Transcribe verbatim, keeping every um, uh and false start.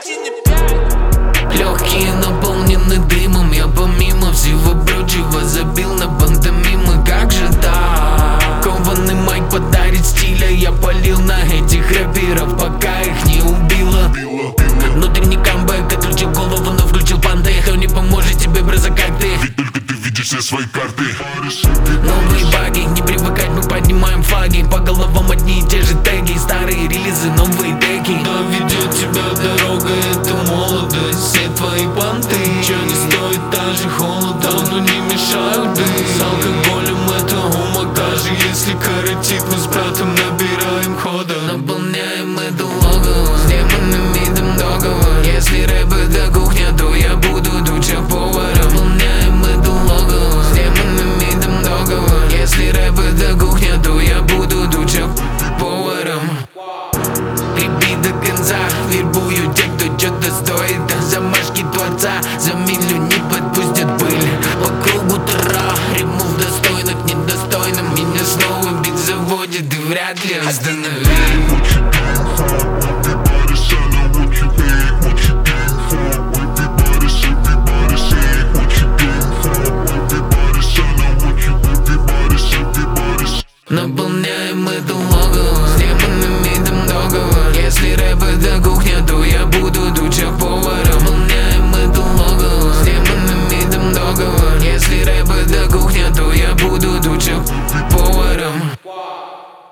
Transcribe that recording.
Легкие наполнены дымом, я помимо всего прочего забил на пантомимы. Как же так? Кованый майк подарит стиля, я полил на этих рэперов, пока их не убило. Внутренний камбэк, отключил голову, но включил панты. Кто не поможет тебе, брыза, как ты? Ведь только ты видишь все свои карты. Новые баги, не привыкать, мы поднимаем флаги. По головам одни и те же теги, старые релизы, новые теки. Да ведет тебя дорога, это молодость. Все твои понты, чё не стоит даже холода, но не мешают бы. С алкоголем это ума, даже если коротит, мы с братом набираем хода. Наполняем эту логово с демонным видом договор. Если рэп это кухня, то я буду тут шеф-поваром. Наполняем эту логово с демонным видом договор. Если рэп это кухня, то я буду тут шеф-поваром. Греби до конца, вербую тех, кто что-то стоит. Замашки творца за милю не подпустят пыль. По кругу тара, ремов достойных недостойным. Меня снова бит заводит и вряд ли остановить.